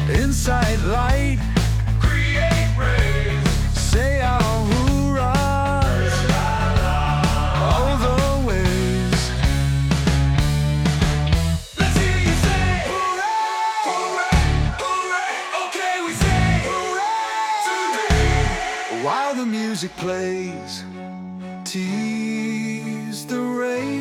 Inside light, create rays. Say our hoorahs all the ways. Let's hear you say hooray, hooray, hooray. Okay, we say hooray today. While the music plays, tease the rain.